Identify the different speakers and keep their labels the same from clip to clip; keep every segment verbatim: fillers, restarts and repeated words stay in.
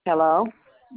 Speaker 1: Hello.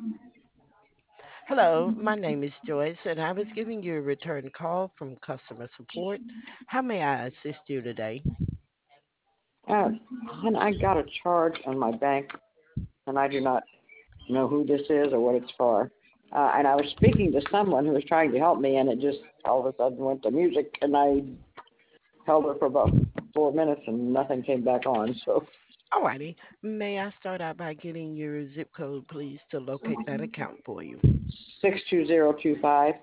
Speaker 2: Hello, my name is Joyce, and I was giving you a return call from customer support. How may I assist you today?
Speaker 1: Uh, and I got a charge on my bank, and I do not know who this is or what it's for. Uh, and I was speaking to someone who was trying to help me, and it just all of a sudden went to music, and I held her for about four minutes, and nothing came back on. So
Speaker 2: Alrighty, may I start out by getting your zip code, please, to locate that account for you?
Speaker 1: six two zero two five.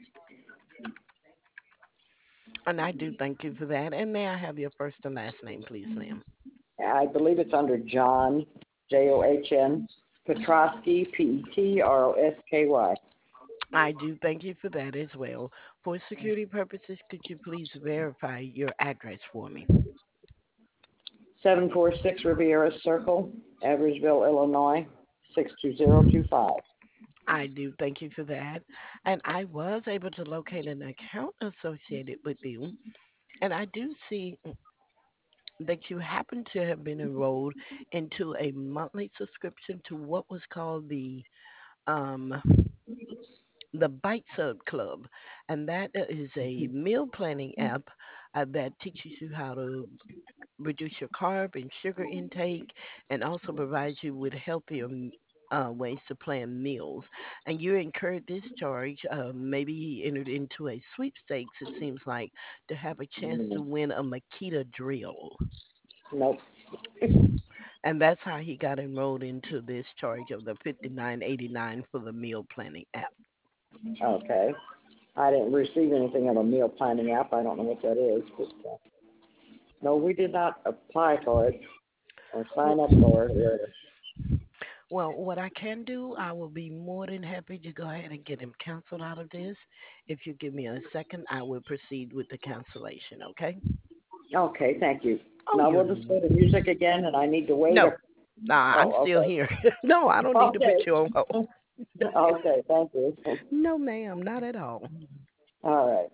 Speaker 2: And I do thank you for that. And may I have your first and last name, please, ma'am?
Speaker 1: I believe it's under John J O H N Petrosky P E T R O S K Y.
Speaker 2: I do thank you for that as well. For security purposes, could you please verify your address for me?
Speaker 1: Seven four six Riviera Circle, Eversville, Illinois, six two zero two five.
Speaker 2: I do thank you for that. And I was able to locate an account associated with you. And I do see that you happen to have been enrolled into a monthly subscription to what was called the um, the Bite Sub Club, and that is a meal planning app uh, that teaches you how to reduce your carb and sugar intake, and also provides you with healthier m- uh, ways to plan meals. And you incurred this charge, uh, maybe he entered into a sweepstakes, it seems like, to have a chance to win a Makita drill.
Speaker 1: Nope.
Speaker 2: And that's how he got enrolled into this charge of the fifty-nine eighty-nine for the meal planning app.
Speaker 1: Okay. I didn't receive anything of a meal planning app. I don't know what that is, but uh, no, we did not apply for it or
Speaker 2: W-
Speaker 1: sign up for it. Or,
Speaker 2: Well, what I can do, I will be more than happy to go ahead and get him canceled out of this. If you give me a second, I will proceed with the cancellation, okay?
Speaker 1: okay, thank you.
Speaker 2: Oh,
Speaker 1: Now
Speaker 2: you're
Speaker 1: we'll just go to music again, and I need to wait.
Speaker 2: no.
Speaker 1: Or,
Speaker 2: Nah, I'm
Speaker 1: oh,
Speaker 2: still
Speaker 1: okay.
Speaker 2: here. No, I don't need to put
Speaker 1: Okay.
Speaker 2: you on hold.
Speaker 1: Okay, thank you.
Speaker 2: No, ma'am, not at all.
Speaker 1: All right.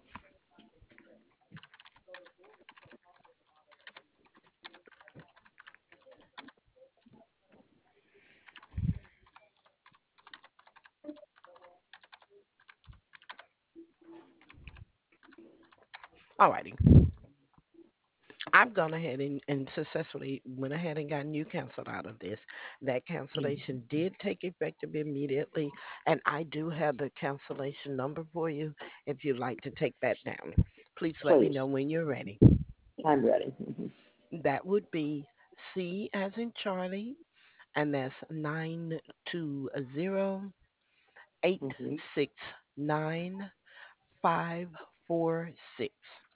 Speaker 2: Alrighty. I've gone ahead and, and successfully went ahead and gotten you canceled out of this. That cancellation did take effective immediately, and I do have the cancellation number for you if you'd like to take that down. Please let me
Speaker 1: Please.
Speaker 2: know when you're ready.
Speaker 1: I'm ready.
Speaker 2: That would be C as in Charlie, and that's nine two zero eight
Speaker 1: Mm-hmm.
Speaker 2: six nine five four six.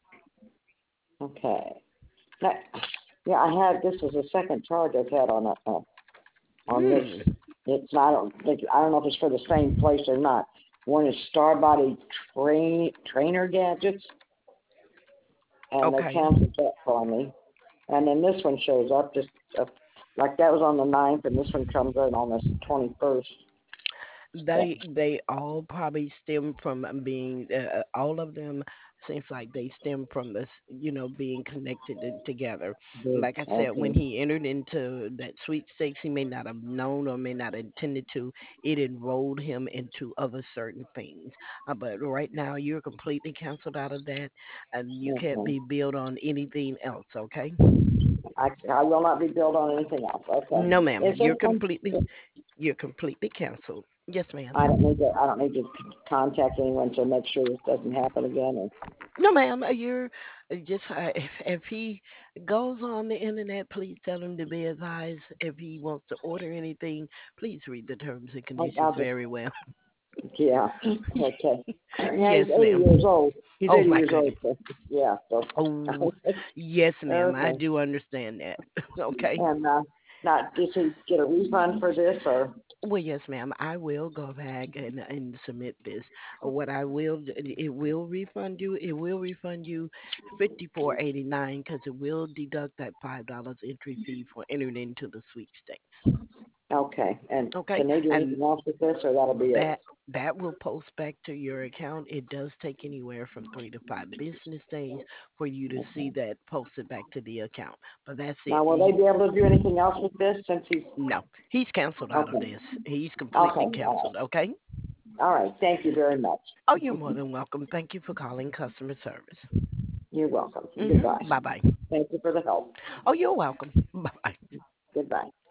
Speaker 1: Okay. Now, yeah, I had this is the second charge I've had on a, uh, on this.
Speaker 2: Hmm.
Speaker 1: It's I don't think I don't know if it's for the same place or not. One is Starbody Train Trainer Gadgets, and they
Speaker 2: Okay.
Speaker 1: canceled that for me. And then this one shows up just uh, like that was on the ninth, and this one comes in on the twenty first.
Speaker 2: They they all probably stem from being uh, uh, all of them seems like they stem from this, you know, being connected to, together. Like I said, when
Speaker 1: Okay.
Speaker 2: he entered into that sweepstakes, he may not have known or may not have intended to. It enrolled him into other certain things. Uh, but right now, you're completely canceled out of that, and you can't
Speaker 1: Okay.
Speaker 2: be billed on anything else. Okay?
Speaker 1: I, I will not be billed on anything else. Okay.
Speaker 2: No, ma'am.
Speaker 1: Is there
Speaker 2: You're
Speaker 1: some?
Speaker 2: completely you're completely canceled. Yes,
Speaker 1: I don't
Speaker 2: ma'am.
Speaker 1: need to. I don't need to contact anyone to make sure this doesn't happen again. Or,
Speaker 2: No, ma'am. uh, You're uh, just uh, if if he goes on the internet, please tell him to be advised. If he wants to order anything, please read the terms and
Speaker 1: I'll,
Speaker 2: conditions
Speaker 1: I'll just.
Speaker 2: very well.
Speaker 1: Yeah. Okay. Yeah,
Speaker 2: Yes,
Speaker 1: he's eighty years
Speaker 2: ma'am.
Speaker 1: old. He's
Speaker 2: Oh
Speaker 1: eighty
Speaker 2: my
Speaker 1: years old.
Speaker 2: goodness.
Speaker 1: So, yeah. So.
Speaker 2: Oh, yes, ma'am. I
Speaker 1: Okay.
Speaker 2: do understand that. Okay.
Speaker 1: And uh, not does he get a refund for this or?
Speaker 2: Well, yes, ma'am. I will go back and and submit this. Uh, What I will d- it will refund you. It will refund you fifty four eighty nine because it will deduct that five dollars entry fee for entering into the sweepstakes.
Speaker 1: Okay. And
Speaker 2: Okay,
Speaker 1: can they do
Speaker 2: and
Speaker 1: anything else with this or that'll be
Speaker 2: that
Speaker 1: it?
Speaker 2: That will post back to your account. It does take anywhere from three to five business days for you to see
Speaker 1: Okay.
Speaker 2: that posted back to the account. But that's it.
Speaker 1: Now, will they
Speaker 2: He,
Speaker 1: be able to do anything else with this since he's
Speaker 2: no, he's canceled out of
Speaker 1: okay?
Speaker 2: this. He's
Speaker 1: Okay.
Speaker 2: completely
Speaker 1: All
Speaker 2: canceled. Okay.
Speaker 1: right. All right. Thank you very much.
Speaker 2: Oh, you're more than welcome. Thank you for calling customer service.
Speaker 1: You're welcome.
Speaker 2: Hmm.
Speaker 1: Goodbye.
Speaker 2: Bye bye.
Speaker 1: Thank you for the help.
Speaker 2: Oh, you're welcome. Bye bye.
Speaker 1: Goodbye.